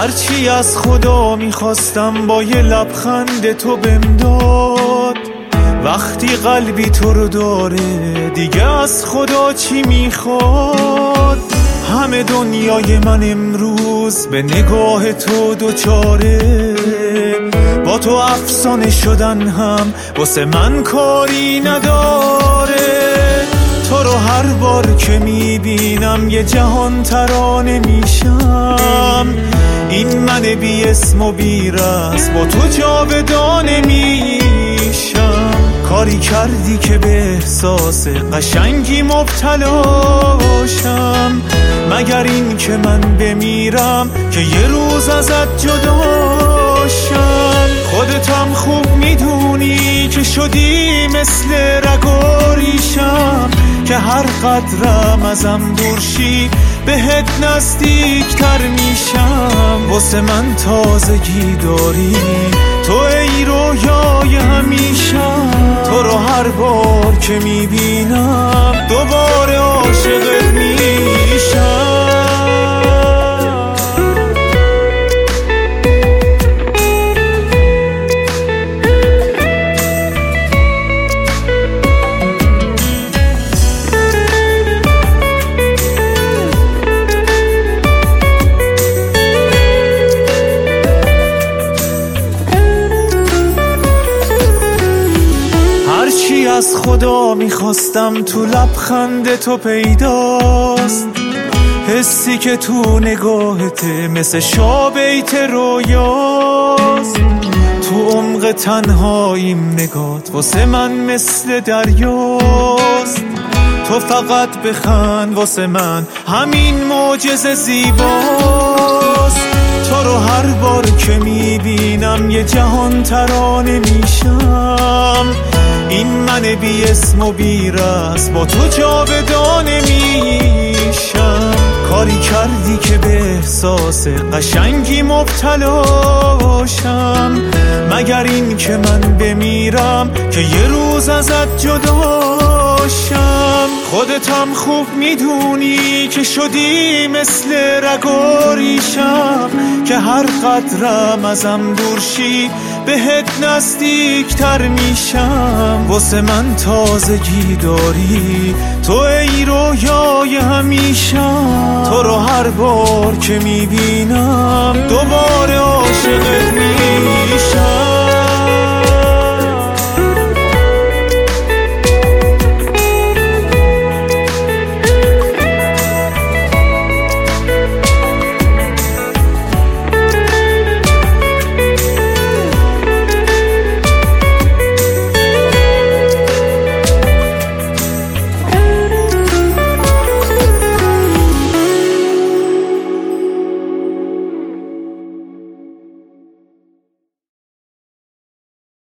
هرچی از خدا میخواستم با یه لبخند تو بهم داد. وقتی قلبی تو رو داره دیگه از خدا چی میخواد؟ همه دنیای من امروز به نگاه تو دوچاره. با تو افسانه شدن هم واسه من کاری نداره. تو رو هر بار که میبینم یه جهان ترانه میشم. این من بی اسم و بی رسم با تو جاودانه میشم. کاری کردی که به احساس قشنگی مبتلاشم. مگر این که من بمیرم که یه روز ازت جداشم. خودتم خوب میدونی که شدی مثل رگ و ریشم، که هر قدرم ازم دورشی بهت نزدیکتر میشم. واسه من تازگی داری تو ای رویای همیشم. تو رو هر بار که میبینم دوباره عاشقت میشم. هرچی از خدا میخواستم تو لبخند تو پیداست. حسی که تو نگاهته مثل شابیت رویاست. تو عمق تنهاییم نگات واسه من مثل دریاست. تو فقط بخند واسه من همین معجزه زیباست. تو رو هر بار که میبینم یه جهان ترانه میشم. این من بی اسم و بی رسم با تو جاودانه میشم. کاری کردی که به احساس قشنگی مبتلاشم. مگر این که من بمیرم که یه روز ازت جداشم. خودتم خوب میدونی که شدی مثل رگ و ریشم، که هر قدرم ازم دورشی بهت نزدیکتر میشم. واسه من تازگی داری تو ای رویای همیشم. تو رو هر بار که میبینم دوباره عاشقت